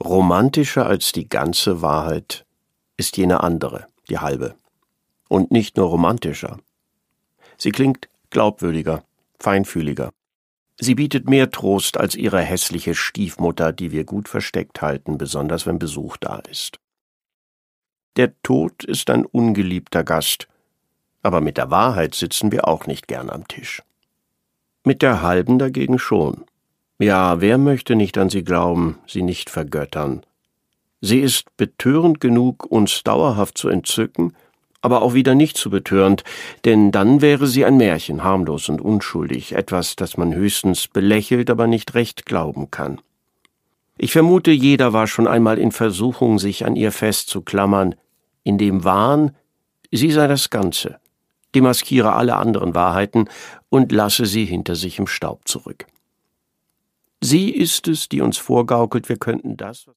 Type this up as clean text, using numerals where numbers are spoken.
Romantischer als die ganze Wahrheit ist jene andere, die halbe. Und nicht nur romantischer. Sie klingt glaubwürdiger, feinfühliger. Sie bietet mehr Trost als ihre hässliche Stiefmutter, die wir gut versteckt halten, besonders wenn Besuch da ist. Der Tod ist ein ungeliebter Gast, aber mit der Wahrheit sitzen wir auch nicht gern am Tisch. Mit der halben dagegen schon. Ja, wer möchte nicht an sie glauben, sie nicht vergöttern? Sie ist betörend genug, uns dauerhaft zu entzücken, aber auch wieder nicht zu betörend, denn dann wäre sie ein Märchen, harmlos und unschuldig, etwas, das man höchstens belächelt, aber nicht recht glauben kann. Ich vermute, jeder war schon einmal in Versuchung, sich an ihr festzuklammern, in dem Wahn, sie sei das Ganze, demaskiere alle anderen Wahrheiten und lasse sie hinter sich im Staub zurück. Sie ist es, die uns vorgaukelt, wir könnten das,